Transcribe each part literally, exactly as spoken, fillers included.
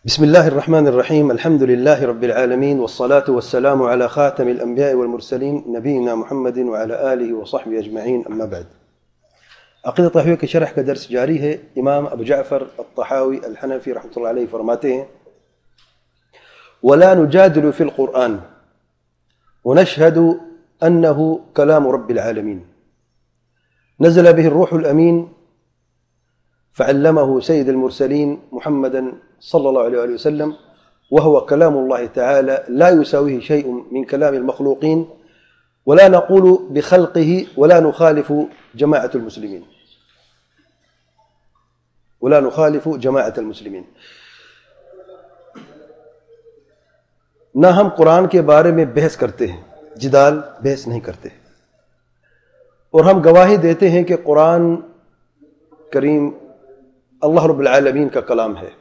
بسم الله الرحمن الرحيم. الحمد لله رب العالمين، والصلاة والسلام على خاتم الأنبياء والمرسلين نبينا محمد وعلى آله وصحبه أجمعين. أما بعد، عقیدہ طحاوی کے شرح کا درس جاری ہے. امام ابو جعفر الطحاوی الحنفی رحمۃ اللہ علیہ فرماتے ہیں: ولا نجادل في القرآن ونشهد أنه كلام رب العالمين نزل به الروح الأمين فعلمه سيد المرسلين محمدا صلى الله عليه وسلم، وهو كلام الله تعالى لا يساويه شيء من كلام المخلوقين، ولا نقول بخلقه ولا نخالف جماعة المسلمين ولا نخالف جماعة المسلمين نہ ہم قرآن کے بارے میں بحث کرتے ہیں، جدال بحث نہیں کرتے، اور ہم گواہی دیتے ہیں کہ قرآن کریم اللہ رب العالمین کا کلام ہے.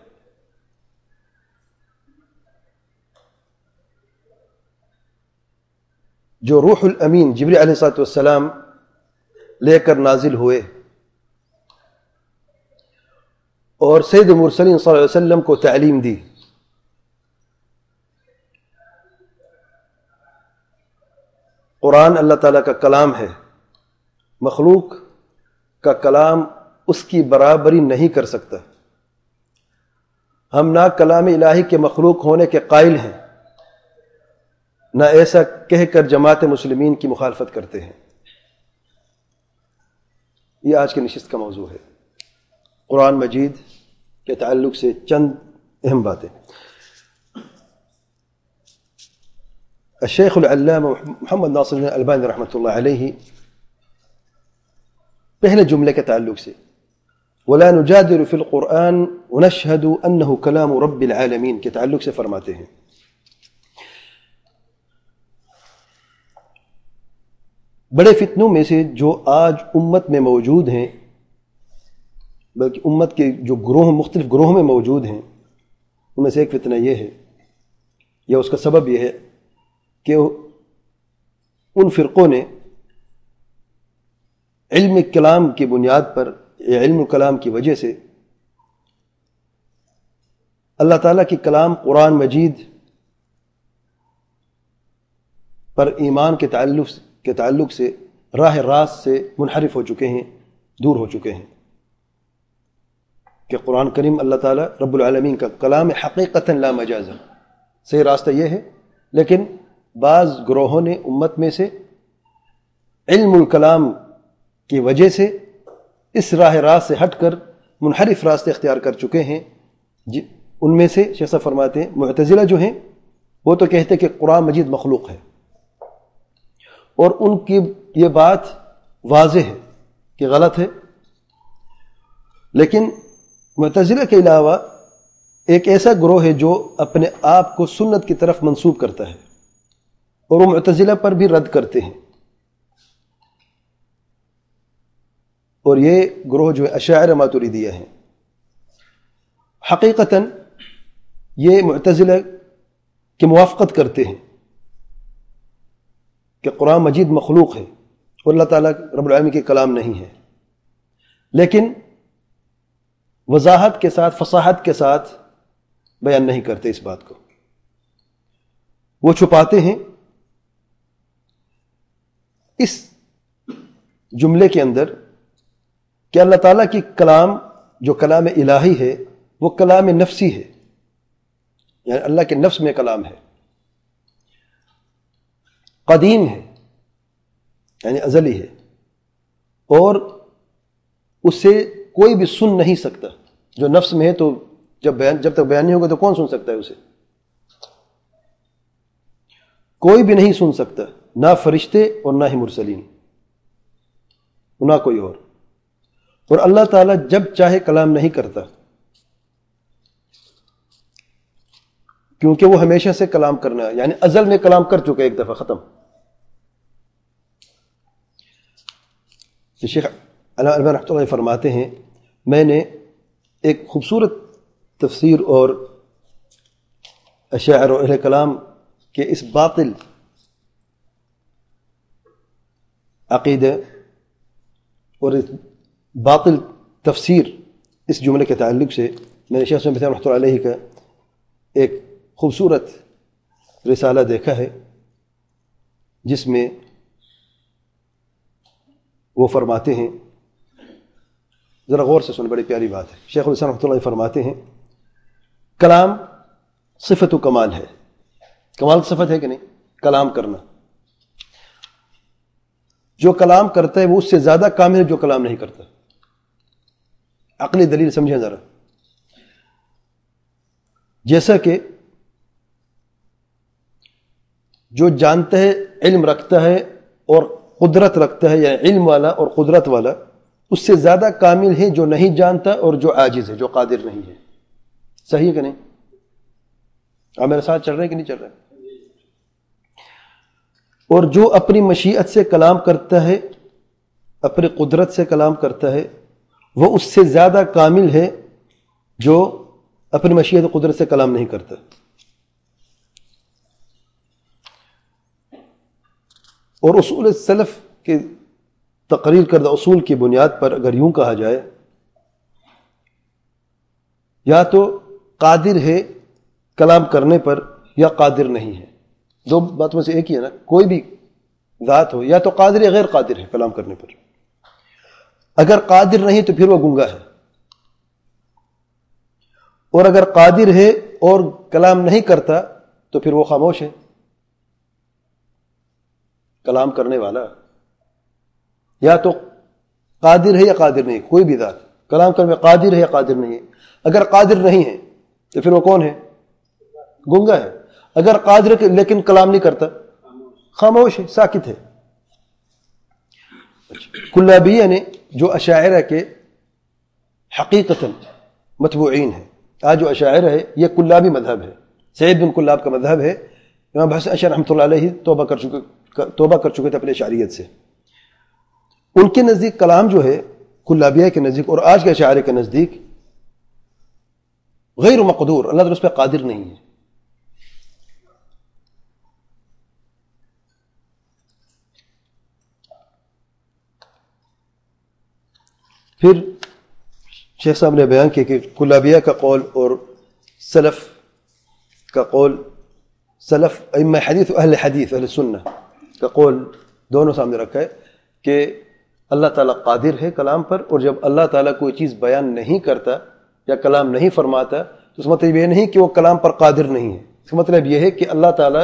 جو روح الامین جبریل علیہ الصلوۃ والسلام لے کر نازل ہوئے اور سید المرسلین صلی اللہ علیہ وسلم کو تعلیم دی. قرآن اللہ تعالیٰ کا کلام ہے، مخلوق کا کلام اس کی برابری نہیں کر سکتا. ہم نہ کلام الہی کے مخلوق ہونے کے قائل ہیں، نہ ایسا کہہ کر جماعت مسلمین کی مخالفت کرتے ہیں. یہ آج کی نشست کا موضوع ہے، قرآن مجید کے تعلق سے چند اہم باتیں. الشیخ العلامہ محمد ناصر الالبانی رحمۃ اللہ علیہ پہلے جملے کے تعلق سے ولا نجادل فی القرآن ونشهد انه کلام رب العالمین کے تعلق سے فرماتے ہیں: بڑے فتنوں میں سے جو آج امت میں موجود ہیں، بلکہ امت کے جو گروہ مختلف گروہوں میں موجود ہیں، ان میں سے ایک فتنہ یہ ہے، یا اس کا سبب یہ ہے کہ ان فرقوں نے علم کلام کی بنیاد پر یا علم کلام کی وجہ سے اللہ تعالیٰ کی کلام قرآن مجید پر ایمان کے تعلق کے تعلق سے راہ راست سے منحرف ہو چکے ہیں، دور ہو چکے ہیں. کہ قرآن کریم اللہ تعالیٰ رب العالمین کا کلام حقیقتاً لا مجازا، صحیح راستہ یہ ہے، لیکن بعض گروہوں نے امت میں سے علم الکلام کی وجہ سے اس راہ راست سے ہٹ کر منحرف راستے اختیار کر چکے ہیں. ان میں سے شیخ صاحب فرماتے ہیں معتزلہ جو ہیں وہ تو کہتے ہیں کہ قرآن مجید مخلوق ہے، اور ان کی یہ بات واضح ہے کہ غلط ہے. لیکن معتزلہ کے علاوہ ایک ایسا گروہ ہے جو اپنے آپ کو سنت کی طرف منسوب کرتا ہے، اور وہ معتزلہ پر بھی رد کرتے ہیں. اور یہ گروہ جو ہے اشاعرہ ماتریدیہ ہیں. حقیقتاً یہ معتزلہ کی موافقت کرتے ہیں کہ قرآن مجید مخلوق ہے اور اللہ تعالیٰ رب العالمین کے کلام نہیں ہے، لیکن وضاحت کے ساتھ، فصاحت کے ساتھ بیان نہیں کرتے اس بات کو. وہ چھپاتے ہیں اس جملے کے اندر کہ اللہ تعالیٰ کی کلام جو کلام الہی ہے وہ کلام نفسی ہے، یعنی اللہ کے نفس میں کلام ہے، قدیم ہے یعنی ازلی ہے، اور اسے کوئی بھی سن نہیں سکتا. جو نفس میں ہے تو جب بیان جب تک بیان نہیں ہوگا تو کون سن سکتا ہے اسے؟ کوئی بھی نہیں سن سکتا، نہ فرشتے اور نہ ہی مرسلین، نہ کوئی اور. اور اللہ تعالیٰ جب چاہے کلام نہیں کرتا، کیونکہ وہ ہمیشہ سے کلام کرنا ہے، یعنی ازل میں کلام کر چکا ایک دفعہ، ختم. شیخ الالبانی رحمۃ اللہ فرماتے ہیں میں نے ایک خوبصورت تفسیر اور اشاعرہ اور اہل کلام کے اس باطل عقیدہ اور اس باطل تفسیر اس جملے کے تعلق سے میں نے شیخ صاحب رحمۃ اللہ علیہ کا ایک خوبصورت رسالہ دیکھا ہے جس میں وہ فرماتے ہیں، ذرا غور سے سن، بڑی پیاری بات ہے. شیخ الاسلام رحمۃ اللہ فرماتے ہیں کلام صفت و کمال ہے. کمال کی صفت ہے کہ نہیں؟ کلام کرنا. جو کلام کرتا ہے وہ اس سے زیادہ کامل ہے جو کلام نہیں کرتا. عقلی دلیل سمجھیں ذرا. جیسا کہ جو جانتا ہے، علم رکھتا ہے اور قدرت رکھتا ہے، یعنی علم والا اور قدرت والا اس سے زیادہ کامل ہے جو نہیں جانتا اور جو عاجز ہے، جو قادر نہیں ہے. صحیح ہے کہ نہیں؟ آپ میرے ساتھ چل رہے ہیں کہ نہیں چل رہے؟ اور جو اپنی مشیت سے کلام کرتا ہے، اپنی قدرت سے کلام کرتا ہے، وہ اس سے زیادہ کامل ہے جو اپنی مشیت و قدرت سے کلام نہیں کرتا. اور اصول سلف کے تقریر کردہ اصول کی بنیاد پر اگر یوں کہا جائے، یا تو قادر ہے کلام کرنے پر یا قادر نہیں ہے. دو باتوں میں سے ایک ہی ہے نا. کوئی بھی ذات ہو، یا تو قادر ہے غیر قادر ہے کلام کرنے پر. اگر قادر نہیں تو پھر وہ گنگا ہے، اور اگر قادر ہے اور کلام نہیں کرتا تو پھر وہ خاموش ہے. کلام کرنے والا یا تو قادر ہے یا قادر نہیں. کوئی بھی ذات کلام کرنے میں قادر ہے یا قادر نہیں ہے. اگر قادر نہیں ہے تو پھر وہ کون ہے؟ گنگا ہے. اگر قادر ہے لیکن کلام نہیں کرتا، خاموش ہے، ساکت ہے. کلابیہ نے جو اشاعرہ کے حقیقتاً متبوعین ہیں، آج جو اشاعرہ ہے یہ کلابی مذہب ہے، سعید بن کلاب کا مذہب ہے. امام حسن اشعری رحمۃ اللہ علیہ توبہ کر چکے توبہ کر چکے تھے اپنے اشعریت سے. ان کے نزدیک کلام جو ہے، کلابیہ کے نزدیک اور آج کے اشاعرہ کے نزدیک، غیر مقدور، اللہ تعالیٰ اس پہ قادر نہیں ہے. پھر شیخ صاحب نے بیان کیا کہ کلابیہ کا قول اور سلف کا قول، سلف ائمہ حدیث و اہل حدیث اہل سنہ کا قول دونوں سامنے رکھا ہے کہ اللہ تعالیٰ قادر ہے کلام پر. اور جب اللہ تعالیٰ کوئی چیز بیان نہیں کرتا یا کلام نہیں فرماتا تو اس مطلب یہ نہیں کہ وہ کلام پر قادر نہیں ہے. اس کا مطلب یہ ہے کہ اللہ تعالیٰ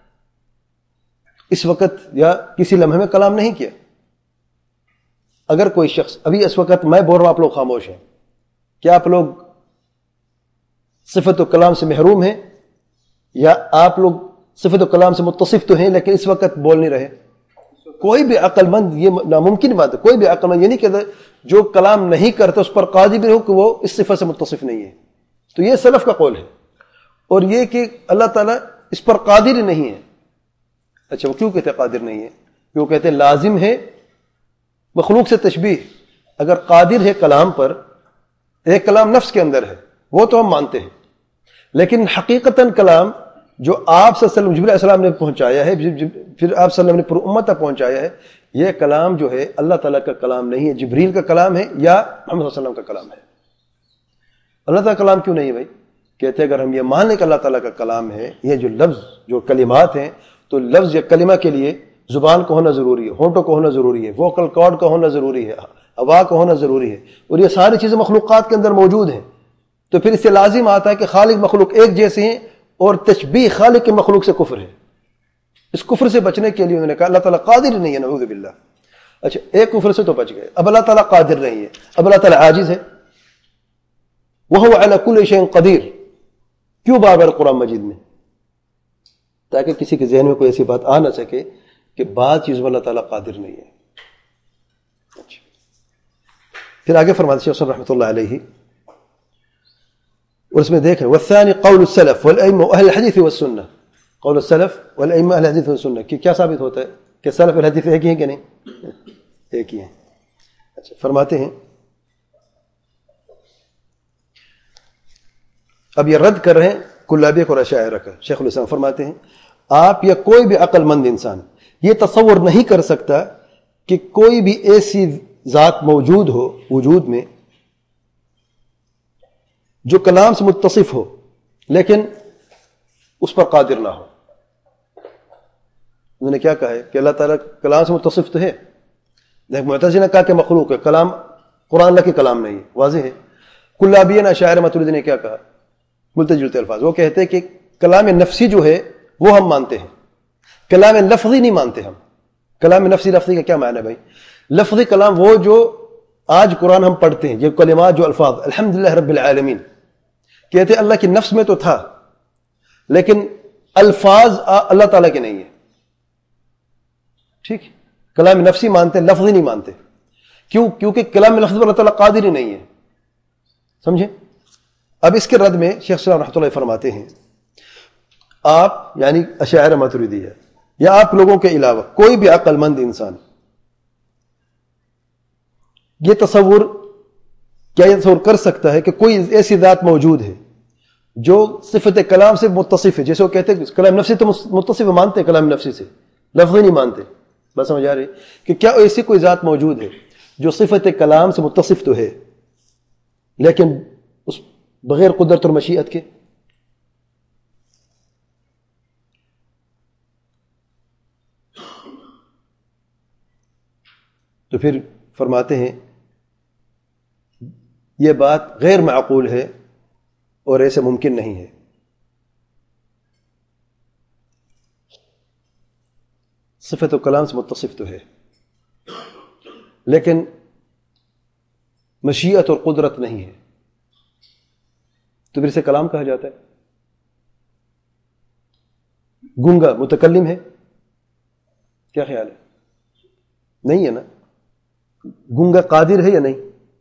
اس وقت یا کسی لمحے میں کلام نہیں کیا. اگر کوئی شخص ابھی اس وقت میں بول رہا ہوں، آپ لوگ خاموش ہیں، کیا آپ لوگ صفت و کلام سے محروم ہیں، یا آپ لوگ صفت و کلام سے متصف تو ہیں لیکن اس وقت بول نہیں رہے؟ کوئی بھی عقل مند، یہ ناممکن بات ہے، کوئی بھی عقل مند یہ نہیں کہتا جو کلام نہیں کرتا اس پر قادر بھی ہو کہ وہ اس صفت سے متصف نہیں ہے. تو یہ سلف کا قول ہے. اور یہ کہ اللہ تعالیٰ اس پر قادر ہی نہیں ہے. اچھا، وہ کیوں کہتے قادر نہیں ہے؟ کیوں کہتے لازم ہے مخلوق سے تشبیہ. اگر قادر ہے کلام پر، ایک کلام نفس کے اندر ہے وہ تو ہم مانتے ہیں، لیکن حقیقتاً کلام جو آپ صلی اللہ علیہ وسلم جبریل علیہ السلام نے پہنچایا ہے، پھر آپ صلی اللہ علیہ وسلم نے پر امت تک پہنچایا ہے، یہ کلام جو ہے اللہ تعالیٰ کا کلام نہیں ہے، جبریل کا کلام ہے یا محمد صلی اللہ علیہ وسلم کا کلام ہے. اللہ تعالیٰ کا کلام کیوں نہیں ہے بھائی؟ کہتے ہیں اگر ہم یہ مان لیں کہ اللہ تعالیٰ کا کلام ہے، یہ جو لفظ جو کلمات ہیں، تو لفظ یا کلمہ کے لیے زبان کو ہونا ضروری ہے، ہونٹوں کو ہونا ضروری ہے، ووکل کارڈ کا ہونا ضروری ہے، ہوا کا ہونا ضروری ہے، اور یہ ساری چیزیں مخلوقات کے اندر موجود ہیں. تو پھر اس سے لازم آتا ہے کہ خالق مخلوق ایک جیسے ہیں، اور تشبیہ خالق کے مخلوق سے کفر ہے. اس کفر سے بچنے کے لیے انہوں نے کہا اللہ تعالیٰ قادر نہیں ہے، نعوذ باللہ. اچھا، ایک کفر سے تو بچ گئے، اب اللہ تعالیٰ قادر نہیں ہے، اب اللہ تعالیٰ عاجز ہے. وَهُوَ عَلَى كُلِّ شَيْءٍ قَدِيرٌ کیوں بار بار قرآن مجید میں؟ تاکہ کسی کے ذہن میں کوئی ایسی بات آ نہ سکے کہ بعض چیزوں میں اللہ تعالیٰ قادر نہیں ہے. اچھا، پھر آگے فرماتے ہیں شیخ صاحب رحمۃ اللہ علیہ، اور اس میں دیکھیں والثانی قول السلف والائمہ واہل الحدیث والسنہ. قول السلف والائمہ اہل الحدیث والسنہ کی کیا ثابت ہوتا ہے کہ سلف اور حدیث ایک ہی ہیں کہ نہیں؟ ایک ہی ہیں. اچھا، فرماتے ہیں اب یہ رد کر رہے ہیں کلابیہ اور اشاعرہ کا. شیخ الاسلام فرماتے ہیں آپ یا کوئی بھی عقل مند انسان یہ تصور نہیں کر سکتا کہ کوئی بھی ایسی ذات موجود ہو وجود میں جو کلام سے متصف ہو لیکن اس پر قادر نہ ہو. انہوں نے کیا کہا ہے کہ اللہ تعالیٰ کلام سے متصف تو ہے. معتزلہ نے کہا کہ مخلوق ہے، کلام قرآن اللہ کے کلام نہیں ہے، واضح ہے. کلابین اشاعرہ ماتریدی نے کیا کہا؟ ملتے جلتے الفاظ. وہ کہتے ہیں کہ کلام نفسی جو ہے وہ ہم مانتے ہیں، کلام لفظی نہیں مانتے ہم. کلام نفسی لفظی کا کیا معنی ہے بھائی؟ لفظی کلام وہ جو آج قرآن ہم پڑھتے ہیں، یہ کلمات جو الفاظ الحمدللہ رب العالمین، کہتے ہیں اللہ کی نفس میں تو تھا لیکن الفاظ اللہ تعالیٰ کے نہیں ہیں. ٹھیک ہے، کلام نفسی مانتے ہیں، لفظی نہیں مانتے. کیوں؟ کیونکہ کلام لفظ پر اللہ تعالیٰ قادر ہی نہیں ہے. سمجھے؟ اب اس کے رد میں شیخ صاحب رحمۃ اللہ فرماتے ہیں آپ یعنی اشاعرہ ماتریدیہ یا آپ لوگوں کے علاوہ کوئی بھی عقل مند انسان یہ تصور کیا یہ تصور کر سکتا ہے کہ کوئی ایسی ذات موجود ہے جو صفت کلام سے متصف ہے؟ جیسے وہ کہتے ہیں کلام نفسی تو متصف مانتے ہیں، کلام نفسی سے لفظی نہیں مانتے. بس سمجھ آ رہی کہ کیا ایسی کوئی ذات موجود ہے جو صفت کلام سے متصف تو ہے لیکن اس بغیر قدرت اور مشیت کے؟ تو پھر فرماتے ہیں یہ بات غیر معقول ہے اور ایسے ممکن نہیں ہے. صفت و کلام سے متصف تو ہے لیکن مشیت اور قدرت نہیں ہے، تو پھر اسے کلام کہا جاتا ہے. گونگا متکلم ہے؟ کیا خیال ہے؟ نہیں ہے نا. گونگا قادر ہے یا نہیں؟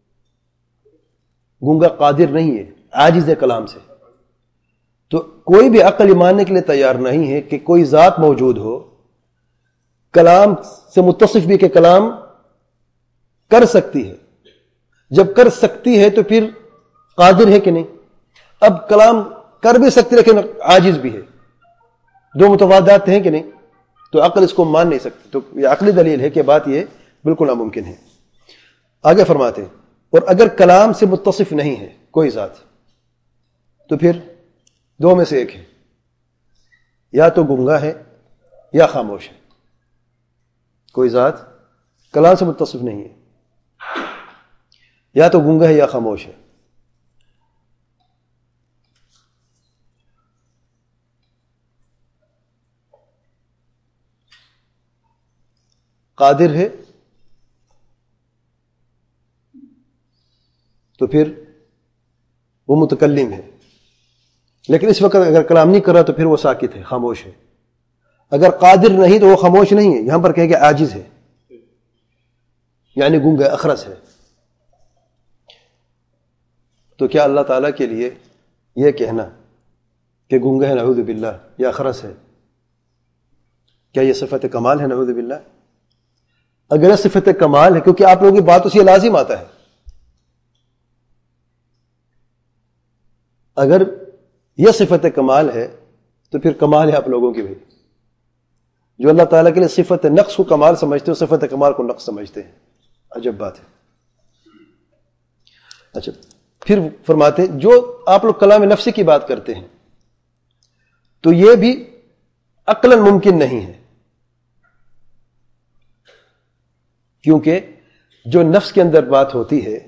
گونگا قادر نہیں ہے، عاجز ہے کلام سے. تو کوئی بھی عقل ماننے کے لیے تیار نہیں ہے کہ کوئی ذات موجود ہو کلام سے متصف بھی کہ کلام کر سکتی ہے. جب کر سکتی ہے تو پھر قادر ہے کہ نہیں؟ اب کلام کر بھی سکتی لیکن عاجز بھی ہے، دو متضادات ہیں کہ نہیں؟ تو عقل اس کو مان نہیں سکتی. تو یہ عقلی دلیل ہے کہ بات یہ بالکل ناممکن ہے. آگے فرماتے ہیں اور اگر کلام سے متصف نہیں ہے کوئی ذات تو پھر دو میں سے ایک ہے، یا تو گنگا ہے یا خاموش ہے. کوئی ذات کلام سے متصف نہیں ہے، یا تو گنگا ہے یا خاموش ہے. قادر ہے تو پھر وہ متکلم ہے، لیکن اس وقت اگر کلام نہیں کر رہا تو پھر وہ ساکت ہے، خاموش ہے. اگر قادر نہیں تو وہ خاموش نہیں ہے، یہاں پر کہے کہ عاجز ہے یعنی گونگا اخرس ہے. تو کیا اللہ تعالیٰ کے لیے یہ کہنا کہ گونگا ہے نعوذ باللہ یا اخرس ہے، کیا یہ صفت کمال ہے؟ نعوذ باللہ. اگر یہ صفت کمال ہے، کیونکہ آپ لوگوں کی بات اس یہ لازم آتا ہے، اگر یہ صفت کمال ہے تو پھر کمال ہے آپ لوگوں کی. بھائی جو اللہ تعالیٰ کے لیے صفت نقص کو کمال سمجھتے ہو، صفت کمال کو نقص سمجھتے ہیں. عجب بات ہے. اچھا پھر فرماتے ہیں جو آپ لوگ کلام نفسی کی بات کرتے ہیں تو یہ بھی عقلاً ممکن نہیں ہے، کیونکہ جو نفس کے اندر بات ہوتی ہے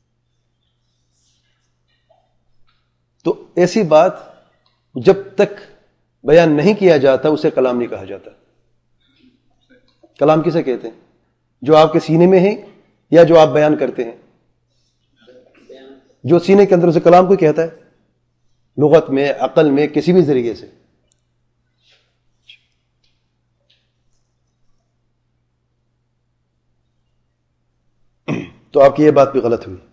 تو ایسی بات جب تک بیان نہیں کیا جاتا اسے کلام نہیں کہا جاتا. کلام کسے کہتے ہیں؟ جو آپ کے سینے میں ہے یا جو آپ بیان کرتے ہیں؟ جو سینے کے اندر اسے کلام کو کہتا ہے، لغت میں، عقل میں، کسی بھی ذریعے سے. تو آپ کی یہ بات بھی غلط ہوئی.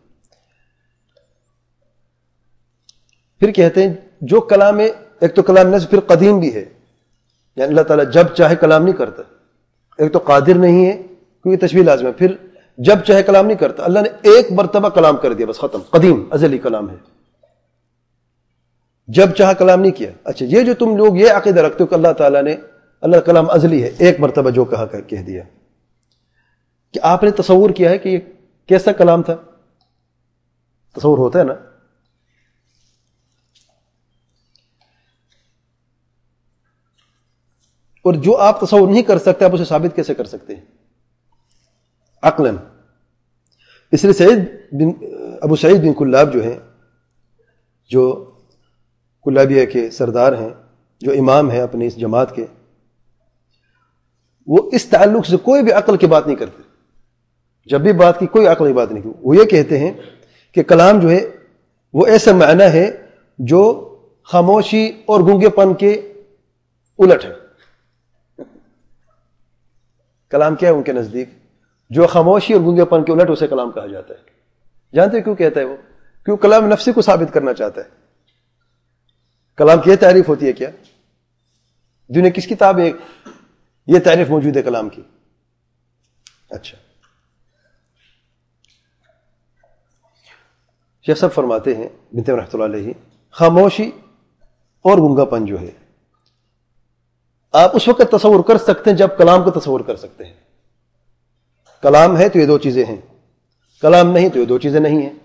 پھر کہتے ہیں جو کلام ہے، ایک تو کلام نفس پھر قدیم بھی ہے، یعنی اللہ تعالیٰ جب چاہے کلام نہیں کرتا. ایک تو قادر نہیں ہے کیونکہ تشبیہ لازم ہے، پھر جب چاہے کلام نہیں کرتا. اللہ نے ایک مرتبہ کلام کر دیا، بس ختم. قدیم ازلی کلام ہے، جب چاہا کلام نہیں کیا. اچھا یہ جو تم لوگ یہ عقیدہ رکھتے ہو کہ اللہ تعالیٰ نے اللہ کلام ازلی ہے، ایک مرتبہ جو کہا کہہ دیا، کہ آپ نے تصور کیا ہے کہ یہ کیسا کلام تھا؟ تصور ہوتا ہے نا. اور جو آپ تصور نہیں کر سکتے آپ اسے ثابت کیسے کر سکتے ہیں عقلاً؟ اس لیے سعید بن ابو سعید بن کلاب جو ہیں، جو کلابیہ کے سردار ہیں، جو امام ہیں اپنی اس جماعت کے، وہ اس تعلق سے کوئی بھی عقل کی بات نہیں کرتے. جب بھی بات کی کوئی عقل کی بات نہیں کی. وہ یہ کہتے ہیں کہ کلام جو ہے وہ ایسا معنی ہے جو خاموشی اور گونگے پن کے الٹ ہے. کلام کیا ہے ان کے نزدیک؟ جو خاموشی اور گونگے پن کے الٹ اسے کلام کہا جاتا ہے. جانتے ہیں کیوں کہتا ہے وہ؟ کیوں کلام نفسی کو ثابت کرنا چاہتا ہے. کلام کی یہ تعریف ہوتی ہے کیا؟ دنیا کس کتاب میں یہ تعریف موجود ہے کلام کی؟ اچھا، شیخ صاحب فرماتے ہیں بنت رحمۃ اللہ علیہ، خاموشی اور گونگا پن جو ہے آپ اس وقت تصور کر سکتے ہیں جب کلام کو تصور کر سکتے ہیں. کلام ہے تو یہ دو چیزیں ہیں، کلام نہیں تو یہ دو چیزیں نہیں ہیں.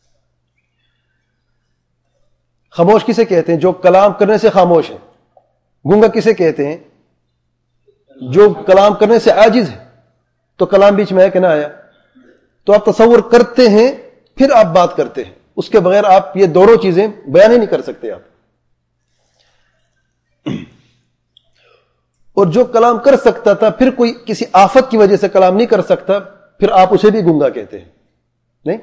خاموش کسے کہتے ہیں؟ جو کلام کرنے سے خاموش ہے. گونگا کسے کہتے ہیں؟ جو کلام کرنے سے عاجز ہے. تو کلام بیچ میں ہے کہ نہ آیا؟ تو آپ تصور کرتے ہیں پھر آپ بات کرتے ہیں، اس کے بغیر آپ یہ دونوں چیزیں بیان ہی نہیں کر سکتے آپ. اور جو کلام کر سکتا تھا پھر کوئی کسی آفت کی وجہ سے کلام نہیں کر سکتا، پھر آپ اسے بھی گونگا کہتے ہیں. نہیں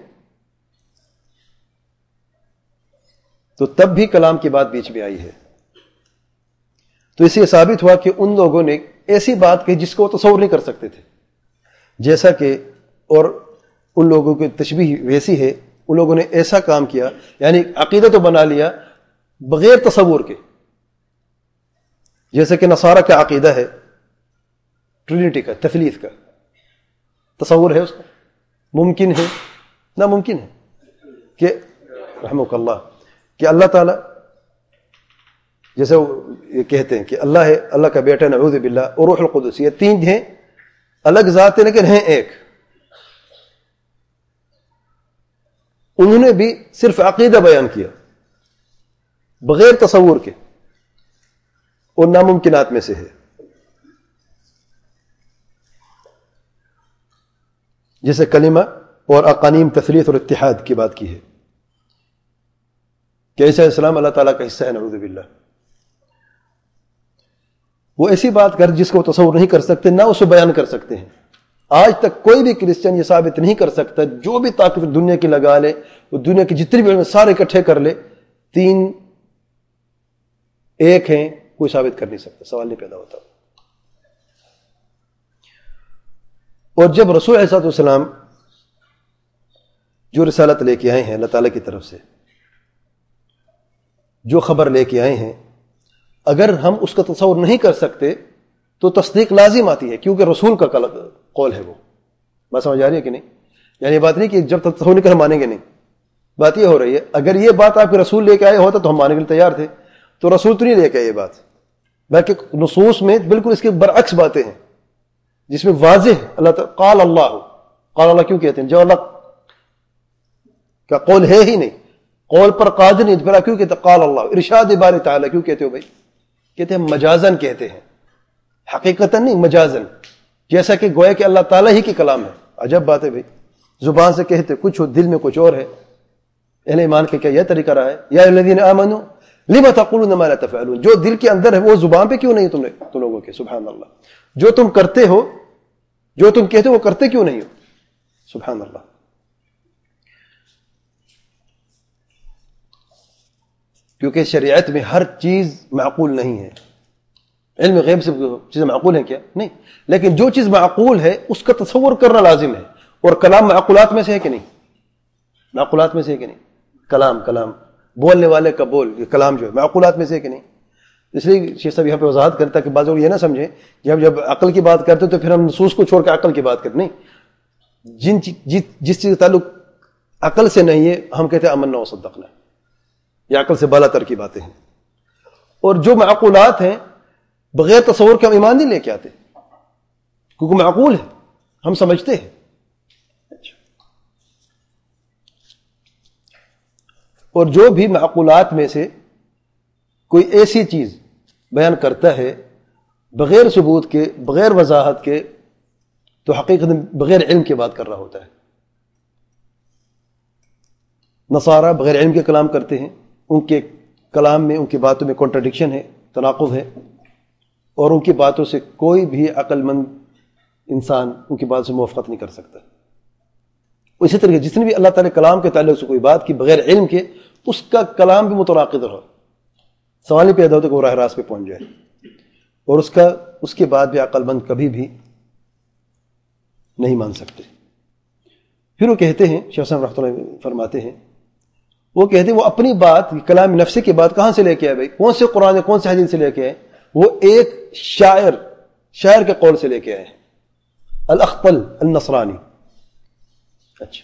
تو تب بھی کلام کی بات بیچ میں آئی ہے. تو اس سے ثابت ہوا کہ ان لوگوں نے ایسی بات کہی جس کو وہ تصور نہیں کر سکتے تھے. جیسا کہ اور ان لوگوں کی تشبیہ ویسی ہے، ان لوگوں نے ایسا کام کیا، یعنی عقیدہ تو بنا لیا بغیر تصور کے. جیسے کہ نصارہ کا عقیدہ ہے ٹرینٹی کا، تثلیث کا. تصور ہے اس کا؟ ممکن ہے؟ ناممکن ہے. کہ رحمک اللہ کہ اللہ تعالیٰ جیسے یہ کہتے ہیں کہ اللہ ہے، اللہ کا بیٹا نعوذ باللہ، اور روح القدس، یہ تین ہیں الگ ذات ہیں لیکن ہیں ایک. انہوں نے بھی صرف عقیدہ بیان کیا بغیر تصور کے، اور ناممکنات میں سے ہے. جیسے کلمہ اور اقانیم تثلیث اور اتحاد کی بات کی ہے کہ عیسیٰ علیہ السلام اللہ تعالیٰ کا حصہ ہے نعوذ باللہ. وہ ایسی بات کر جس کو تصور نہیں کر سکتے، نہ اسے بیان کر سکتے ہیں. آج تک کوئی بھی کرسچن یہ ثابت نہیں کر سکتا، جو بھی طاقت دنیا کی لگا لے، وہ دنیا کی جتنی بھی سارے اکٹھے کر لے، تین ایک ہیں، کوئی ثابت کر نہیں سکتا، سوال نہیں پیدا ہوتا. اور جب رسول علیہ السلام جو رسالت لے کے آئے ہیں اللہ تعالیٰ کی طرف سے، جو خبر لے کے آئے ہیں، اگر ہم اس کا تصور نہیں کر سکتے تو تصدیق لازم آتی ہے، کیونکہ رسول کا قول ہے. وہ بات سمجھ آ رہی ہے کہ نہیں؟ یعنی یہ بات نہیں کہ جب تک تصور نہیں کر ہم مانیں گے. نہیں، بات یہ ہو رہی ہے اگر یہ بات آپ کے رسول لے کے آئے ہوتا تو ہم ماننے کے لیے تیار تھے. تو رسول تو نہیں لے کے آئے یہ بات، بلکہ نصوص میں بالکل اس کے برعکس باتیں ہیں جس میں واضح اللہ تعالیٰ قال اللہ، قال اللہ کیوں کہتے ہیں؟ جو اللہ کا قول ہے ہی نہیں، قول پر قادر نہیں، پھر آپ کیوں کہتے ہیں قال اللہ؟ ارشاد باری تعالیٰ کیوں کہتے ہو بھائی؟ کہتے ہیں مجازن کہتے ہیں، حقیقتاً نہیں، مجازن. جیسا کہ گویا کہ اللہ تعالیٰ ہی کی کلام ہے. عجب بات ہے بھائی، زبان سے کہتے کچھ ہو، دل میں کچھ اور ہے. اہل ایمان کا کیا یہ طریقہ رہا ہے؟ یا الذین آمنوا لم تقولون ما لا تفعلون. جو دل کے اندر ہے وہ زبان پہ کیوں نہیں تم نے تم لوگوں کے؟ سبحان اللہ. جو تم کرتے ہو، جو تم کہتے ہو، وہ کرتے کیوں نہیں ہو؟ سبحان اللہ. کیونکہ شریعت میں ہر چیز معقول نہیں ہے. علم غیب سے چیزیں معقول ہیں کیا؟ نہیں، لیکن جو چیز معقول ہے اس کا تصور کرنا لازم ہے. اور کلام معقولات میں سے ہے کہ نہیں؟ معقولات میں سے ہے کہ نہیں؟ کلام کلام بولنے والے کا بول، یہ کلام جو ہے معقولات میں سے ہے کہ نہیں؟ اس لیے شیخ صاحب یہاں پہ وضاحت کرتا ہے کہ بعض لوگ یہ نہ سمجھیں جب جب عقل کی بات کرتے تو پھر ہم نصوص کو چھوڑ کے عقل کی بات کرتے. نہیں، جن جس چیز کا تعلق عقل سے نہیں ہے ہم کہتے ہیں آمنا وصدقنا، یہ عقل سے بالا تر کی باتیں ہیں. اور جو معقولات ہیں بغیر تصور کے ہم ایمان نہیں لے کے آتے، کیونکہ معقول ہے، ہم سمجھتے ہیں. اور جو بھی معقولات میں سے کوئی ایسی چیز بیان کرتا ہے بغیر ثبوت کے، بغیر وضاحت کے، تو حقیقت بغیر علم کی بات کر رہا ہوتا ہے۔ نصارہ بغیر علم کے کلام کرتے ہیں، ان کے کلام میں، ان کی باتوں میں کنٹراڈکشن ہے، تناقض ہے، اور ان کی باتوں سے کوئی بھی عقل مند انسان ان کی بات سے موافقت نہیں کر سکتا۔ اسی طریقے جتنے بھی اللہ تعالیٰ کلام کے تعلق سے کوئی بات کی بغیر علم کے، اس کا کلام بھی متناقض رہا، سوال ہی پیدا ہوتا کہ وہ راہ راست پہ پہنچ جائے، اور اس کا اس کے بعد بھی عقل مند کبھی بھی نہیں مان سکتے۔ پھر وہ کہتے ہیں، شیخ صاحب رحمۃ اللہ فرماتے ہیں، وہ کہتے ہیں وہ اپنی بات، کلام نفسی کی بات کہاں سے لے کے آئے بھائی؟ کون سے قرآن ہے، کون سے حدیث سے لے کے آئے؟ وہ ایک شاعر شاعر کے قول سے لے کے آئے، الاخطل النصرانی۔ اچھا،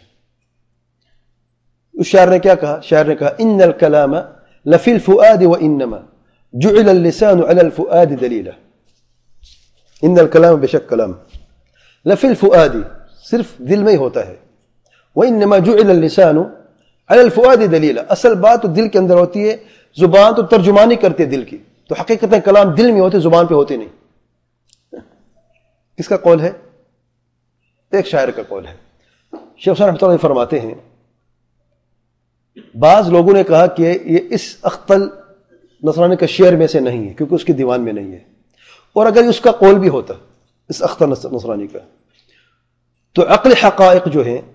اس شاعر نے کیا کہا؟ شاعر نے کہا ان الکلام لفی الفؤاد وانما جعل اللسان على الفؤاد دلیلا۔ ان الکلام، بے شک کلام، لفی الفؤاد، صرف دل میں ہی ہوتا ہے، وانما جعل اللسان على الفؤاد دلیلا، اصل بات تو دل کے اندر ہوتی ہے، زبان تو ترجمانی کرتی ہے دل کی، تو حقیقت کلام دل میں ہوتے، زبان پہ ہوتے نہیں۔ کس کا قول ہے؟ ایک شاعر کا قول ہے۔ شیخ صاحب رحمۃ اللہ فرماتے ہیں بعض لوگوں نے کہا کہ یہ اس اختل نصرانی کا شعر میں سے نہیں ہے، کیونکہ اس کے دیوان میں نہیں ہے، اور اگر اس کا قول بھی ہوتا اس اختل نصرانی کا، تو عقل حقائق جو ہیں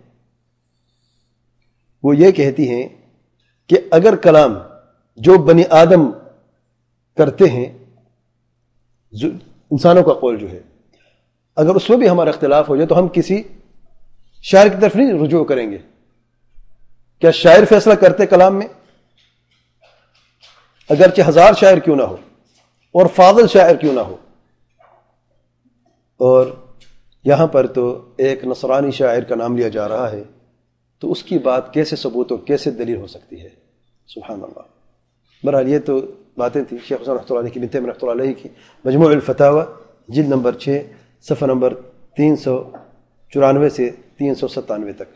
وہ یہ کہتی ہیں کہ اگر کلام جو بنی آدم کرتے ہیں، انسانوں کا قول جو ہے، اگر اس میں بھی ہمارا اختلاف ہو جائے تو ہم کسی شاعر کی طرف نہیں رجوع کریں گے۔ کیا شاعر فیصلہ کرتے کلام میں؟ اگرچہ ہزار شاعر کیوں نہ ہو اور فاضل شاعر کیوں نہ ہو، اور یہاں پر تو ایک نصرانی شاعر کا نام لیا جا رہا ہے، تو اس کی بات کیسے ثبوت اور کیسے دلیل ہو سکتی ہے؟ سبحان اللہ۔ بہرحال یہ تو باتیں تھیں شیخ حسین رحمۃ اللہ علیہ کی، ابن تیمیہ رحمۃ اللہ علیہ کی مجموع الفتاوی جلد نمبر چھ صفحہ نمبر تین سو چورانوے سے تین سو ستانوے تک۔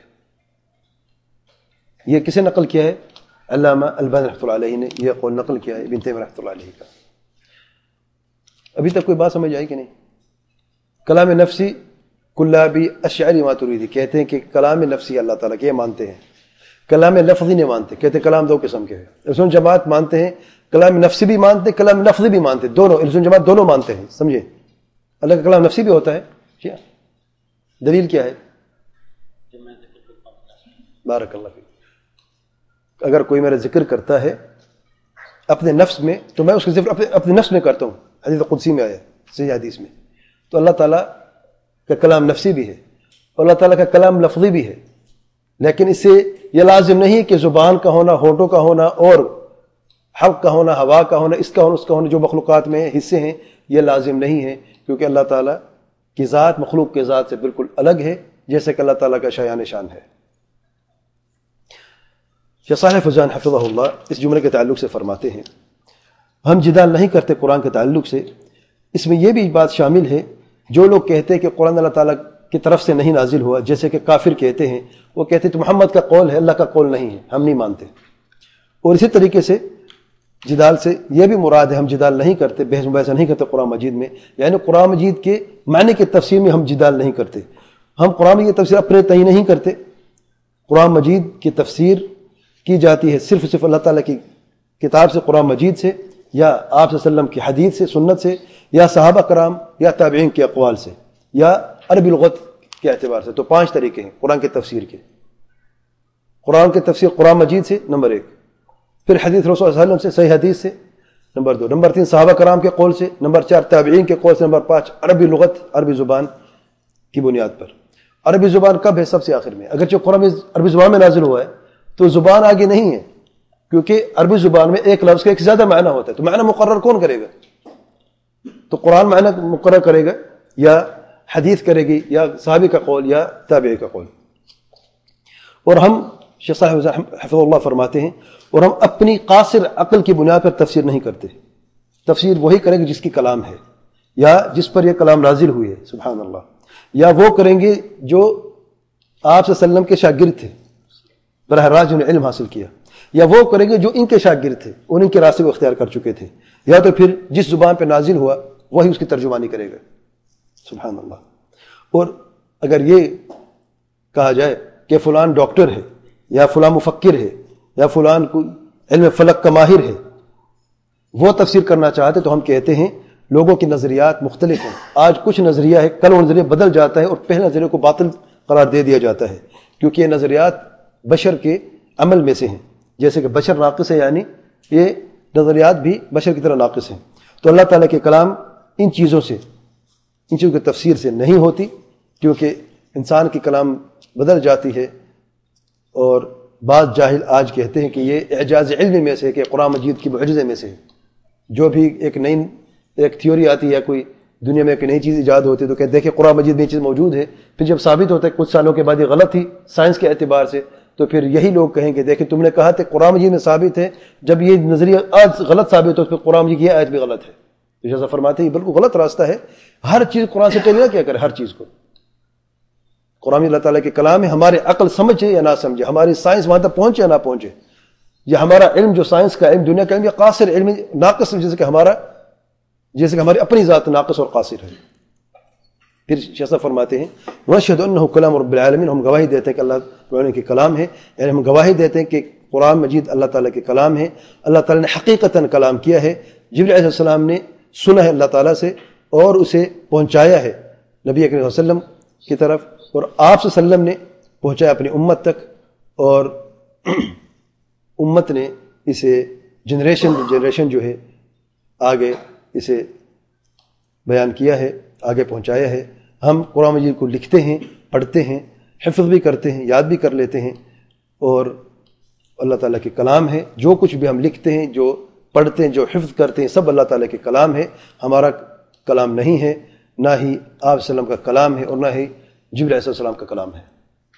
یہ کسے نقل کیا ہے؟ علامہ البانی رحمۃ اللہ علیہ نے یہ قول نقل کیا ہے ابن تیمیہ رحمۃ اللہ علیہ کا۔ ابھی تک کوئی بات سمجھ آئی کہ نہیں؟ کلام نفسی کلابی اشعری ماتریدی کہتے ہیں کہ کلام نفسی اللہ تعالیٰ کے مانتے ہیں، کلام لفظی نہیں مانتے، کہتے ہیں کلام دو قسم کے ہیں۔ ارسون جماعت مانتے ہیں کلام نفسی بھی مانتے ہیں، کلام لفظی بھی مانتے ہیں، دونوں ارسون جماعت دونوں مانتے ہیں، سمجھے؟ اللہ کا کلام نفسی بھی ہوتا ہے، کیا دلیل کیا ہے؟ بارک اللہ فیک۔ اگر کوئی میرا ذکر کرتا ہے اپنے نفس میں تو میں اس کا ذکر اپنے اپنے نفس میں کرتا ہوں، حدیث قدسی میں آیا، صحیح حدیث میں، تو اللہ تعالیٰ کا کلام نفسی بھی ہے اور اللہ تعالیٰ کا کلام لفظی بھی ہے، لیکن اس سے یہ لازم نہیں کہ زبان کا ہونا، ہونٹوں کا ہونا، اور حلق کا ہونا، ہوا کا ہونا، اس کا ہونا، اس کا ہونا، جو مخلوقات میں حصے ہیں، یہ لازم نہیں ہے، کیونکہ اللہ تعالیٰ کی ذات مخلوق کے ذات سے بالکل الگ ہے، جیسے کہ اللہ تعالیٰ کا شایان شان ہے۔ شیخ صالح فوزان حفظہ اللہ اس جملے کے تعلق سے فرماتے ہیں ہم جدال نہیں کرتے قرآن کے تعلق سے، اس میں یہ بھی بات شامل ہے جو لوگ کہتے ہیں کہ قرآن اللہ تعالیٰ کی طرف سے نہیں نازل ہوا، جیسے کہ کافر کہتے ہیں، وہ کہتے ہیں تو محمد کا قول ہے، اللہ کا قول نہیں ہے، ہم نہیں مانتے۔ اور اسی طریقے سے جدال سے یہ بھی مراد ہے ہم جدال نہیں کرتے، بحث مباحثہ نہیں کرتے قرآن مجید میں، یعنی قرآن مجید کے معنی کی تفسیر میں ہم جدال نہیں کرتے، ہم قرآن مجید کی تفسیر اپنے تعین نہیں کرتے، قرآن مجید کی تفسیر کی جاتی ہے صرف صرف اللہ تعالیٰ کی کتاب سے، قرآن مجید سے، یا آپ صلی اللہ علیہ وسلم کی حدیث سے، سنت سے، یا صحابہ کرام یا تابعین کے اقوال سے، یا عربی لغت کے اعتبار سے۔ تو پانچ طریقے ہیں قرآن کے تفسیر کے۔ قرآن کی تفسیر قرآن مجید سے نمبر ایک، پھر حدیث رسول صلی اللہ علیہ وسلم سے، صحیح حدیث سے نمبر دو، نمبر تین صحابہ کرام کے قول سے، نمبر چار تابعین کے قول سے، نمبر پانچ عربی لغت، عربی زبان کی بنیاد پر۔ عربی زبان کب ہے؟ سب سے آخر میں، اگرچہ قرآن عربی زبان میں نازل ہوا ہے تو زبان آگے نہیں ہے، کیونکہ عربی زبان میں ایک لفظ کا ایک زیادہ معنی ہوتا ہے، تو معنی مقرر کون کرے گا؟ تو قرآن معنی مقرر کرے گا، یا حدیث کرے گی، یا صحابی کا قول، یا تابعی کا قول۔ اور ہم شیخ صاحب حفظ اللہ فرماتے ہیں اور ہم اپنی قاصر عقل کی بنیاد پر تفسیر نہیں کرتے، تفسیر وہی کریں گے جس کی کلام ہے یا جس پر یہ کلام نازل ہوئی ہے، سبحان اللہ، یا وہ کریں گے جو آپ صلی اللہ علیہ وسلم کے شاگرد تھے، براہ راست جنہوں نے علم حاصل کیا، یا وہ کریں گے جو ان کے شاگرد تھے، ان کے راستے کو اختیار کر چکے تھے، یا تو پھر جس زبان پہ نازل ہوا وہی اس کی ترجمانی کرے گا. سبحان اللہ. اور اگر یہ کہا جائے کہ فلان ڈاکٹر ہے یا فلان مفکر ہے یا فلان کوئی علم فلک کا ماہر ہے، وہ تفسیر کرنا چاہتے تو ہم کہتے ہیں لوگوں کے نظریات مختلف ہیں. آج کچھ نظریہ ہے، کل وہ نظریہ بدل جاتا ہے اور پہلے نظریے کو باطل قرار دے دیا جاتا ہے، کیونکہ یہ نظریات بشر کے عمل میں سے ہیں. جیسے کہ بشر ناقص ہے، یعنی یہ نظریات بھی بشر کی طرح ناقص ہیں. تو اللہ تعالیٰ کے کلام ان چیزوں سے، ان چیزوں کی تفسیر سے نہیں ہوتی، کیونکہ انسان کی کلام بدل جاتی ہے. اور بعض جاہل آج کہتے ہیں کہ یہ اعجاز علم میں سے ہے، کہ قرآن مجید کی معجزے میں سے ہے. جو بھی ایک نئی ایک تھیوری آتی ہے یا کوئی دنیا میں ایک نئی چیز ایجاد ہوتی ہے تو کہتے ہیں کہ قرآن مجید میں یہ چیز موجود ہے، پھر جب ثابت ہوتا ہے کچھ سالوں کے بعد یہ غلط تھی سائنس کے اعتبار سے، تو پھر یہی لوگ کہیں گے دیکھیں تم نے کہا تھا قرآن مجید میں ثابت ہے، جب یہ نظریہ آج غلط ثابت ہو تو پھر قرآن مجید کی آیت بھی غلط ہے. تو جیسا فرماتے ہیں یہ بالکل غلط راستہ ہے. ہر چیز قرآن سے ٹیلی نہ کیا کرے. ہر چیز کو قرآن اللہ تعالیٰ کے کلام ہے، ہمارے عقل سمجھے یا نہ سمجھے، ہماری سائنس وہاں تک پہنچے یا نہ پہنچے، یا ہمارا علم جو سائنس کا علم دنیا کا علم یا قاصر علم ناقص، جیسے کہ ہمارا جیسے کہ ہماری اپنی ذات ناقص اور قاصر ہے. پھر شیخ فرماتے ہیں وَأَشْهَدُ أَنَّهُ كَلَامُ رَبِّ الْعَالَمِينَ، ہم گواہی دیتے ہیں کہ اللہ تعالیٰ کے کلام ہے، یعنی ہم گواہی دیتے ہیں کہ قرآن مجید اللہ تعالیٰ کے کلام ہے. اللہ تعالیٰ نے حقیقتاً کلام کیا ہے. جبریل علیہ السلام نے سنا ہے اللہ تعالیٰ سے اور اسے پہنچایا ہے نبی اکرم صلی اللہ علیہ وسلم کی طرف، اور آپ صلی اللہ علیہ وسلم نے پہنچایا اپنی امت تک، اور امت نے اسے جنریشن جنریشن جو ہے آگے اسے بیان کیا ہے، آگے پہنچایا ہے. ہم قرآن مجید کو لکھتے ہیں، پڑھتے ہیں، حفظ بھی کرتے ہیں، یاد بھی کر لیتے ہیں، اور اللہ تعالیٰ کے کلام ہے. جو کچھ بھی ہم لکھتے ہیں، جو پڑھتے ہیں، جو حفظ کرتے ہیں، سب اللہ تعالیٰ کے کلام ہے. ہمارا کلام نہیں ہے، نہ ہی آپ صلی اللہ علیہ وسلم کا کلام ہے، اور نہ ہی جبریل علیہ السلام کا کلام ہے.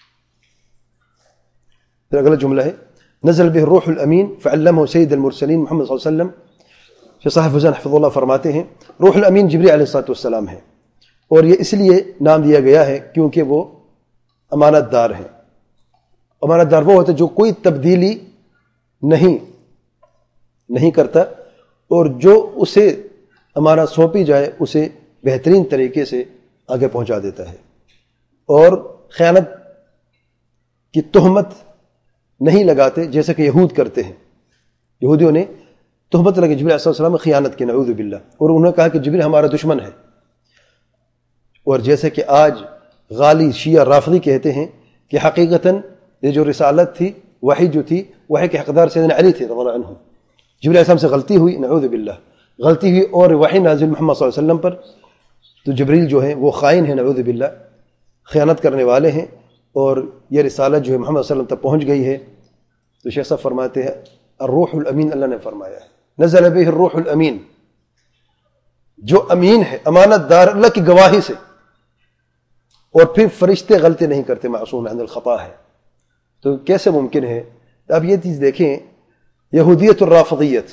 پھر اگلا جملہ ہے نزل به الروح الامین فعلمه سید المرسلین محمد صلی اللہ علیہ وسلم. صاحب فضان حفظ اللہ فرماتے ہیں روح الامین جبریل علیہ الصلوۃ والسلام ہے، اور یہ اس لیے نام دیا گیا ہے کیونکہ وہ امانت دار ہیں. امانت دار وہ ہوتا ہے جو کوئی تبدیلی نہیں نہیں کرتا، اور جو اسے امانت سونپی جائے اسے بہترین طریقے سے آگے پہنچا دیتا ہے، اور خیانت کی تہمت نہیں لگاتے جیسا کہ یہود کرتے ہیں. یہودیوں نے تہمت لگے جبریل علیہ السلام میں خیانت کی، نعوذ باللہ، اور انہوں نے کہا کہ جبریل ہمارا دشمن ہے. اور جیسے کہ آج غالی شیعہ رافضی کہتے ہیں کہ حقیقتاً یہ جو رسالت تھی، وحی جو تھی، وحی کے حقدار سیدنا علی تھے رضی اللہ عنہ. جبریل علیہ السلام سے غلطی ہوئی، نعوذ باللہ، غلطی ہوئی اور وحی نازل محمد صلی اللہ علیہ وسلم پر، تو جبریل جو ہیں وہ خائن ہیں، نعوذ باللہ، خیانت کرنے والے ہیں، اور یہ رسالت جو ہے محمد صلی اللہ علیہ وسلم تک پہنچ گئی ہے. تو شیخ صاحب فرماتے ہیں الروح الامین، اللہ نے فرمایا ہے نزل به الروح الامین، جو امین ہے، امانت دار، اللہ کی گواہی سے. اور پھر فرشتے غلطی نہیں کرتے، معصوم عن الخطا ہے. تو کیسے ممکن ہے؟ اب یہ چیز دیکھیں، یہودیت اور رافضیت،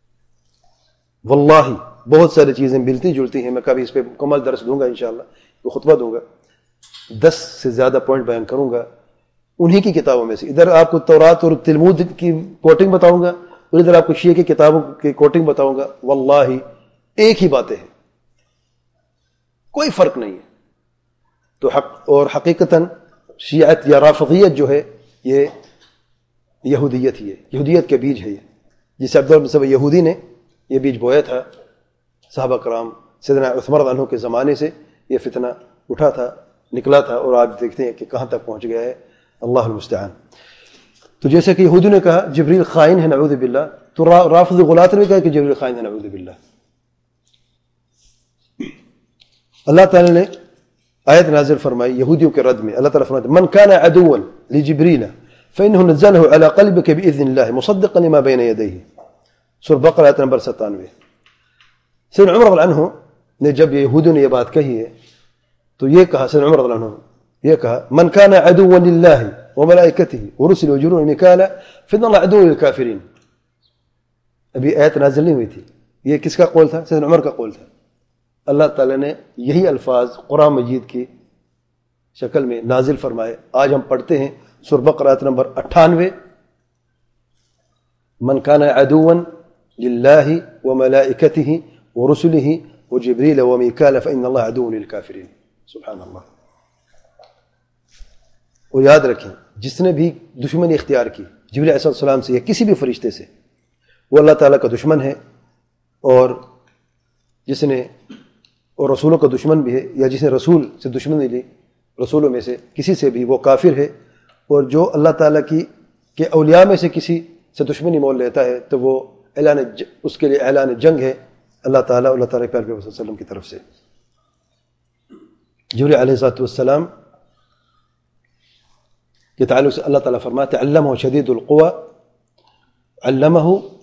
واللہ بہت ساری چیزیں ملتی جلتی ہیں. میں کبھی اس پہ مکمل درس دوں گا انشاءاللہ، کوئی خطبہ دوں گا، دس سے زیادہ پوائنٹ بیان کروں گا انہی کی کتابوں میں سے. ادھر آپ کو تورات اور تلمود کی کوٹنگ بتاؤں گا، اور ادھر آپ کو شیعہ کی کتابوں کی کوٹنگ بتاؤں گا. واللہ ایک ہی باتیں ہیں، کوئی فرق نہیں ہے. تو حق اور حقیقتاً شیعت یا رافضیت جو ہے یہ یہودیت ہی ہے، یہودیت کے بیج ہے یہ، جسے عبداللہ بن سبا یہودی نے یہ بیج بویا تھا. صحابہ کرام سیدنا عثمان رضی اللہ عنہ کے زمانے سے یہ فتنہ اٹھا تھا، نکلا تھا، اور آپ دیکھتے ہیں کہ کہاں تک پہنچ گیا ہے، اللہ المستعان. تو جیسے کہ یہودی نے کہا جبریل خائن ہے، نعوذ باللہ، تو رافضی غلاط نے کہا کہ جبریل خائن ہے، نعوذ باللہ. اللہ تعالی نے آیت نازل فرمائی یہودیوں کے رد میں. اللہ تعالی فرماتے من كان عدوا لجبريل فانه نزله على قلبك باذن الله مصدقا لما بين يديه. سورہ بقرہ آیت نمبر ستانوے. سیدنا عمر رضی اللہ عنہ نے جب یہودیوں نے یہ بات کہی ہے تو یہ کہا، سیدنا عمر رضی اللہ عنہ یہ کہا من كان عدوا لله وملائكته ورسله وجبريل وميكائيل فان الله عدو للكافرين. ابھی آیت نازل نہیں ہوئی تھی، یہ کس کا قول تھا؟ سیدنا عمر کا قول تھا. اللہ تعالیٰ نے یہی الفاظ قرآن مجید کی شکل میں نازل فرمائے. آج ہم پڑھتے ہیں سورہ بقرہ آیت نمبر اٹھانوے، من كان عدوا للہ وملائکتہ ورسلہ وجبريل وميكال فإن الله عدو للكافرين. سبحان اللہ. اور یاد رکھیں جس نے بھی دشمنی اختیار کی جبریل علیہ السلام سے یا کسی بھی فرشتے سے وہ اللہ تعالیٰ کا دشمن ہے، اور جس نے اور رسولوں کا دشمن بھی ہے، یا جس نے رسول سے دشمنی لی رسولوں میں سے کسی سے بھی وہ کافر ہے. اور جو اللہ تعالیٰ کی کے اولیاء میں سے کسی سے دشمنی مول لیتا ہے تو وہ اعلان اس کے لیے اعلان جنگ ہے اللہ تعالیٰ اللہ تعالیٰ کے پیارے پیغمبر صلی اللہ علیہ وسلم کی طرف سے. جبریل علیہ السلام کے تعلق سے اللہ تعالیٰ فرماتے علمہ شدید القوى، علمہ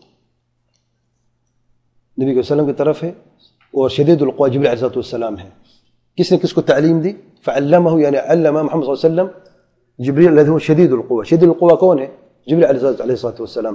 نبی صلی اللہ علیہ وسلم کی طرف ہے، اور شدید القوى جبریل علیہ السلام ہے. کس نے کس کو تعلیم دی؟ فعلمہ یعنی علم محمد صلی اللہ علیہ وسلم جبریل الذي هو شدید القوى. شدید القوى کون ہے؟ جبریل علیہ السلام.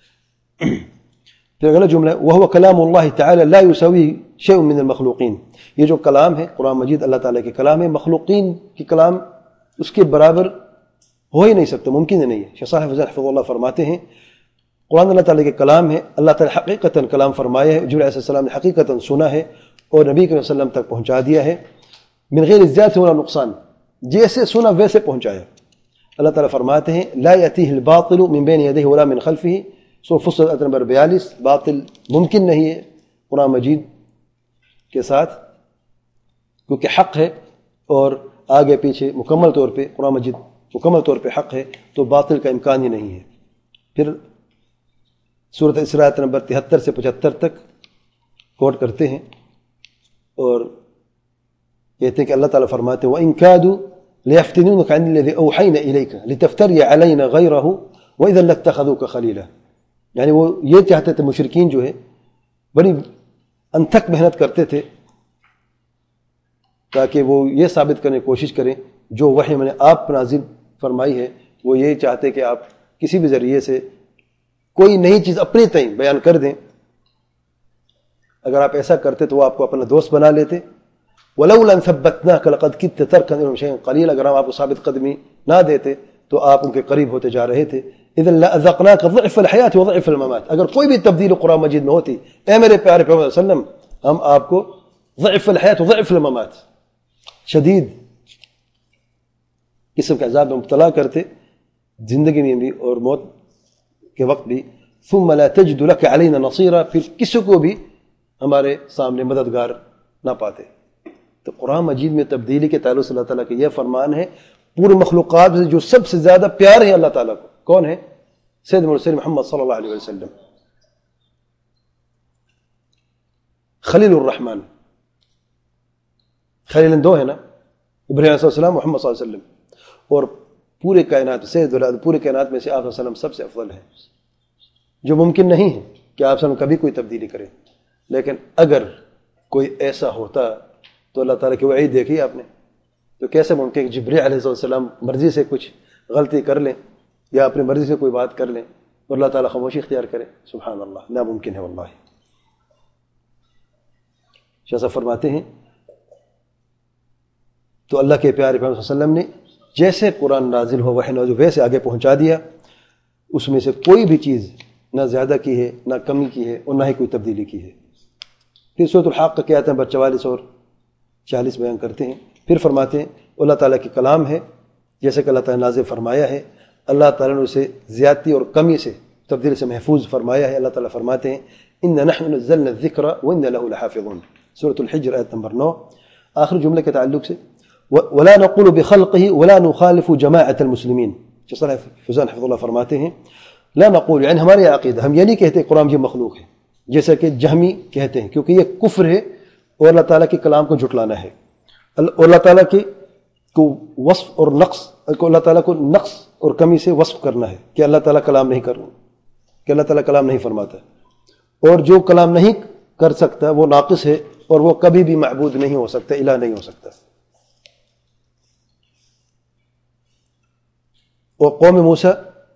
پھر اگلا جملہ وهو كلام الله تعالى لا يساويه شيء من المخلوقين. یہ جو کلام ہے قرآن مجید اللہ تعالیٰ کے کلام ہے، مخلوقین کی کلام اس کے برابر ہو ہی نہیں سکتا، ممکن ہی نہیں ہے. شیخ صالح فوزان حفظہ اللہ فرماتے ہیں قرآن اللہ تعالیٰ کے کلام ہے، اللہ تعالیٰ حقیقتاً کلام فرمایا ہے، جبریل علیہ السلام نے حقیقتاً سنا ہے اور نبی صلی اللہ علیہ وسلم تک پہنچا دیا ہے، من غیر زیادہ ولا نقصان، جیسے سنا ویسے پہنچایا. اللہ تعالیٰ فرماتے ہیں لا یأتیہ الباطل من بین یدیہ ولا من خلفہ. سورۃ فصلت آیت نمبر بیالیس. باطل ممکن نہیں ہے قرآن مجید کے ساتھ کیونکہ حق ہے، اور آگے پیچھے مکمل طور پہ قرآن مجید مکمل طور پہ حق ہے، تو باطل کا امکان ہی نہیں ہے. پھر سورۃ اسراء آیت نمبر تہتر سے پچہتر تک کوٹ کرتے ہیں اور کہتے ہیں کہ اللہ تعالیٰ فرماتے ہیں وَإِن كَادُوا لِيَفْتِنُونَكَ عَنِ الَّذِي أَوْحَيْنَا إِلَيْكَ لِتَفْتَرِيَ عَلَيْنَا غَيْرَهُ وَإِذًا لَاتَّخَذُوكَ خَلِيلًا. یعنی وہ یہ چاہتے تھے، مشرکین جو ہے بڑی انتھک محنت کرتے تھے تاکہ وہ یہ ثابت کرنے کی کوشش کریں جو وحی میں نے آپ نازل فرمائی ہے، وہ یہ چاہتے کہ آپ کسی بھی ذریعے سے کوئی نئی چیز اپنے تئیں بیان کر دیں. اگر آپ ایسا کرتے تو وہ آپ کو اپنا دوست بنا لیتے. وَلَوْلَا أَن ثَبَّتْنَاكَ لَقَدْ كِدتَّ تَرْكَنُ إِلَيْهِمْ شَيْئًا قَلِيلًا. اگر ہم آپ کو ثابت قدمی نہ دیتے تو آپ ان کے قریب ہوتے جا رہے تھے. اذا لأذقناك ضعف الحیات وضعف الممات. اگر کوئی بھی تبدیل قرآن مجید میں ہوتی اے میرے پیارے پیغمبر صلی اللہ علیہ وسلم، ہم آپ کو ضعف الحیات وضعف الممات، شدید قسم کے عذاب میں مبتلا کرتے زندگی میں بھی اور موت کے وقت بھی. ثم لا تجد لك علينا نصيرا. پھر کسی کو بھی ہمارے سامنے مددگار نہ پاتے. تو قرآن مجید میں تبدیلی کے تعلق سے اللہ تعالیٰ کا یہ فرمان ہے. پورے مخلوقات سے جو سب سے زیادہ پیار ہے اللہ تعالیٰ کو کون ہے؟ سید مرسل محمد صلی اللہ علیہ وسلم، خلیل الرحمن. خلیل دو ہے نا، ابراہیم علیہ السلام، محمد صلی اللہ علیہ وسلم. اور پورے کائنات سید پورے کائنات میں سے آپ صلی اللہ علیہ وسلم سب سے افضل ہے. جو ممکن نہیں ہے کہ آپ صلی اللہ علیہ وسلم کبھی کوئی تبدیلی کرے، لیکن اگر کوئی ایسا ہوتا تو اللہ تعالیٰ کی وعید دیکھی آپ نے، تو کیسے ممکن کہ جبریل علیہ السلام مرضی سے کچھ غلطی کر لیں یا اپنی مرضی سے کوئی بات کر لیں اور اللہ تعالیٰ خاموشی اختیار کرے؟ سبحان اللہ، ناممکن ہے واللہ. شاہ صاحب فرماتے ہیں تو اللہ کے پیارے پیغمبر صلی اللہ علیہ وسلم نے جیسے قرآن نازل ہو وحی نازل ویسے آگے پہنچا دیا. اس میں سے کوئی بھی چیز نہ زیادہ کی ہے نہ کمی کی ہے اور نہ ہی کوئی تبدیلی کی ہے. پھر سورۃ الحاقہ کے آیت نمبر چوالیس اور چالیس بیان کرتے ہیں. پھر فرماتے ہیں اللہ تعالیٰ کی کلام ہے جیسے کہ اللہ تعالیٰ نے نازل فرمایا ہے. اللہ تعالیٰ نے اسے زیادتی اور کمی سے تبدیلی سے محفوظ فرمایا ہے. اللہ تعالیٰ فرماتے ہیں اِنَّا نَحْنُ نَزَّلْنَا الذِّكْرَ وَإِنَّا لَهُ لَحَافِظُونَ. سورۃ الحجر آیت نمبر نو. آخر جملے کے تعلق سے وَلَا نَقُولُ بِخَلْقِهِ وَلَا نُخَالِفُ جَمَاعَةَ الْمُسْلِمِينَ. شیخ صالح فوزان حفظ اللہ فرماتے ہیں لا نقول یعنی ہمارے عقیدہ ہم یہ نہیں کہتے قرآن یہ مخلوق ہے جیسا کہ جہمی کہتے ہیں، کیونکہ یہ کفر ہے اور اللہ تعالیٰ کے کلام کو جھٹلانا ہے. اور اللہ تعالیٰ کی کو وصف اور نقص کو اللہ تعالیٰ کو نقص اور کمی سے وصف کرنا ہے کہ اللہ تعالیٰ کلام نہیں کر کہ اللہ تعالیٰ کلام نہیں فرماتا، اور جو کلام نہیں کر سکتا وہ ناقص ہے اور وہ کبھی بھی معبود نہیں ہو سکتا، الہ نہیں ہو سکتا. اور قوم موسیٰ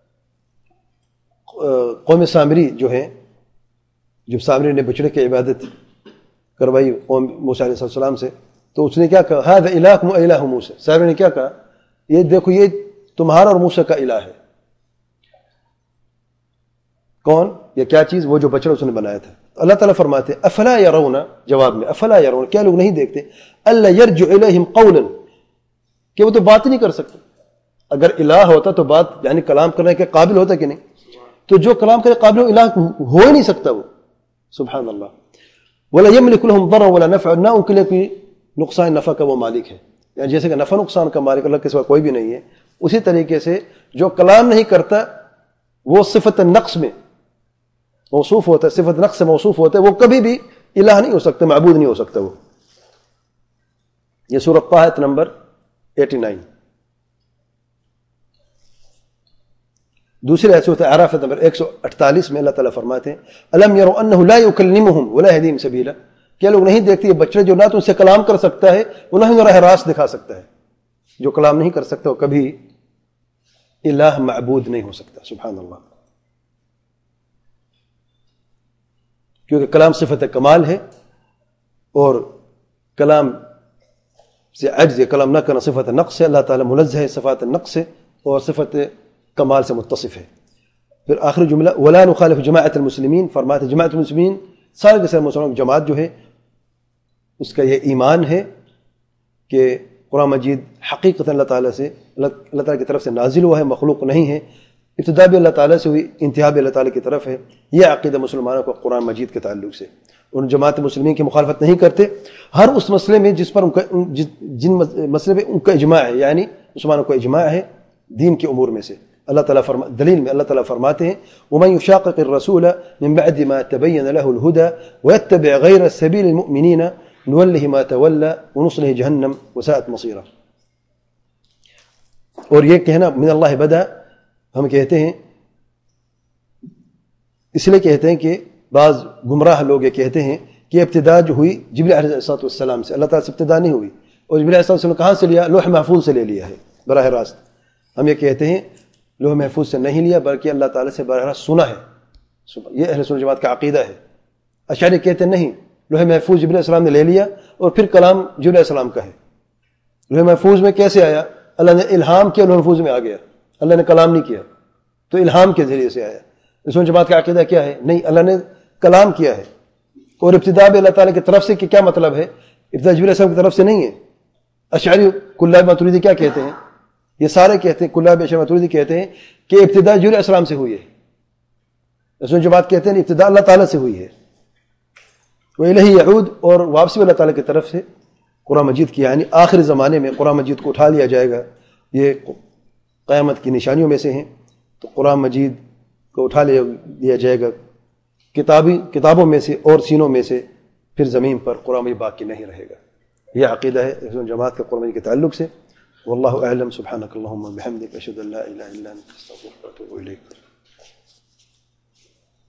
قوم سامری جو ہیں، جب سامری نے بچڑے کی عبادت کروائی قوم موسیٰ علیہ السلام سے تو اس نے کیا کہا ھذا الہکم و الہ موسیٰ. سامری نے کیا کہا یہ دیکھو یہ تمہارا اور موسیٰ کا الہ ہے. کون؟ یہ کیا چیز؟ وہ جو بچڑا اس نے بنایا تھا. اللہ تعالیٰ فرماتے ہیں افلا یرون، جواب میں افلا یرون، کیا لوگ نہیں دیکھتے، الا یرجع الیہم قولا، کہ وہ تو بات نہیں کر سکتے. اگر الہ ہوتا تو بات یعنی کلام کرنے کے قابل ہوتا کہ نہیں، تو جو کلام کرنے کے قابل ہو الہ ہو ہی نہیں سکتا وہ. سبحان اللہ. ولا یملک لهم ضرا ولا نفع، نہ ان کے لیے کوئی نقصان نفع کا وہ مالک ہے، یعنی جیسے کہ نفع نقصان کا مالک اللہ کے سوا کوئی بھی نہیں ہے، اسی طریقے سے جو کلام نہیں کرتا وہ صفت نقص میں موصوف ہوتا ہے، صفت نقص سے موصوف ہوتا ہے، وہ کبھی بھی الہ نہیں ہو سکتا، معبود نہیں ہو سکتا وہ. یہ سورۃ طہ آیت نمبر نناسی. دوسری آیت سورۃ اعراف نمبر ایک سو اڑتالیس میں اللہ تعالیٰ فرماتے ہیں الم یروا انہ لا یکلمہم ولا یہدیہم سبیلا، کیا لوگ نہیں دیکھتے یہ بچڑے جو نہ تو ان سے کلام کر سکتا ہے وہ نہ ہی راہ راست دکھا سکتا ہے. جو کلام نہیں کر سکتا وہ کبھی الہ معبود نہیں ہو سکتا. سبحان اللہ. کیونکہ کلام صفت کمال ہے اور کلام سے عجز، کلام نہ کرنا صفت نقص ہے. اللہ تعالیٰ منزہ ہے صفات نقص ہے اور صفت کمال سے متصف ہے. پھر آخری جملہ ولا نخالف جماعت المسلمین، فرماتے جماعت المسلمین سارے کے سارے مسلمانوں کی جماعت جو ہے اس کا یہ ایمان ہے کہ قرآن مجید حقیقت اللہ تعالیٰ سے اللہ تعالیٰ کی طرف سے نازل ہوا ہے، مخلوق نہیں ہے. ابتدا بھی اللہ تعالیٰ سے ہوئی، انتہا بھی اللہ تعالیٰ کی طرف ہے. یہ عقیدہ مسلمانوں کو قرآن مجید کے تعلق سے. ان جماعت مسلمین کی مخالفت نہیں کرتے ہر اس مسئلے میں جس پر ان کا جن مسئلے میں ان کا اجماع ہے، یعنی مسلمانوں کو اجماع ہے دین کے امور میں سے. اللہ تعالیٰ فرما دلیل میں اللہ تعالیٰ فرماتے ہیں وَمَن يُشَاقِقِ الرَّسُولَ مِن بَعْدِ مَا تَبَيَّنَ لَهُ الْهُدَى وَيَتَّبِعْ غَيْرَ سَبِيلِ الْمُؤْمِنِينَ نُوَلِّهِ مَا تَوَلَّى وَنُصْلِهِ جَهَنَّمَ وَسَاءَتْ مَصِيرًا. اور یہ کہنا من اللہ بدا، ہم کہتے ہیں اس لیے کہتے ہیں کہ بعض گمراہ لوگ یہ کہتے ہیں کہ ابتدا جو ہوئی جبریل علیہ السلام سے، اللہ تعالیٰ سے ابتدا نہیں ہوئی. اور جبریل علیہ السلام کہاں سے لیا؟ لوح محفوظ سے لے لیا ہے براہ راست. ہم یہ کہتے ہیں لوح محفوظ سے نہیں لیا بلکہ اللہ تعالیٰ سے براہ راست سنا ہے. یہ اہل سنت جماعت کا عقیدہ ہے. اشعری کہتے ہیں نہیں، لوح محفوظ جبریل علیہ السلام نے لے لیا اور پھر کلام جبریل علیہ السلام کا ہے. لوح محفوظ میں کیسے آیا؟ اللہ نے الہام کیا، لوح محفوظ میں آ گیا. اللہ نے کلام نہیں کیا تو الہام کے ذریعے سے آیا. سنت جماعت کا عقیدہ کیا ہے؟ نہیں، اللہ نے کلام کیا ہے. اور ابتدا بھی اللہ تعالیٰ کی طرف سے، کہ کیا مطلب ہے؟ ابتدا جبریل علیہ السلام کی طرف سے نہیں ہے. اشعری کلاب ماتریدی کیا کہتے ہیں؟ یہ سارے کہتے ہیں، کلاب اشعری ماتریدی کہتے ہیں کہ ابتدا جبریل علیہ السلام سے ہوئی ہے. سنت جماعت کہتے ہیں ابتدا اللہ تعالیٰ سے ہوئی ہے. وہ الہی یعود، اور واپسی اللہ تعالیٰ کی طرف سے قرآن مجید کی، یعنی آخر زمانے میں قرآن مجید کو اٹھا لیا جائے گا. یہ قیامت کی نشانیوں میں سے ہیں. تو قرآن مجید کو اٹھا لیا جائے گا کتابی کتابوں میں سے اور سینوں میں سے، پھر زمین پر قرآن مجید باقی نہیں رہے گا. یہ عقیدہ ہے جماعت کا قرآن مجید کے تعلق سے. واللہ اعلم. سبحانک اللہم و بحمدک، اشہد ان لا الہ الا انت، استغفرک و اتوب الیک.